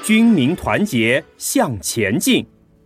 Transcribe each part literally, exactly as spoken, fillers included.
军民团结向前进。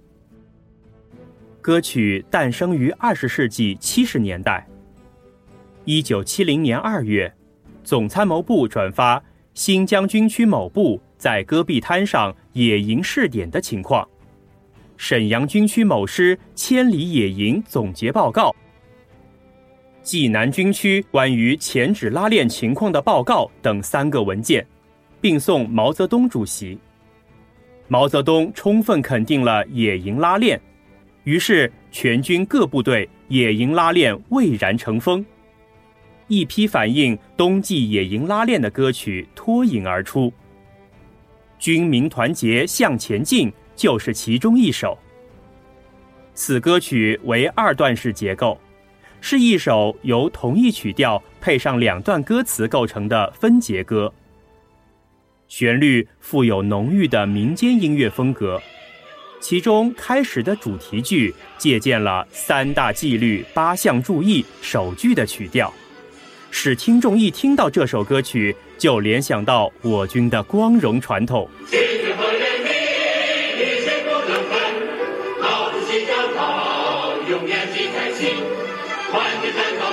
歌曲诞生于二十世纪七十年代。一九七零年二月，总参谋部转发新疆军区某部在戈壁滩上野营试点的情况，沈阳军区某师千里野营总结报告，济南军区关于前指拉练情况的报告等三个文件，并送毛泽东主席。毛泽东充分肯定了野营拉练，于是全军各部队野营拉练蔚然成风。一批反映冬季野营拉练的歌曲脱颖而出，军民团结向前进就是其中一首。此歌曲为二段式结构，是一首由同一曲调配上两段歌词构成的分节歌。旋律富有浓郁的民间音乐风格，其中开始的主题句借鉴了三大纪律八项注意首句的曲调，使听众一听到这首歌曲就联想到我军的光荣传统。 永远记在心，团结战斗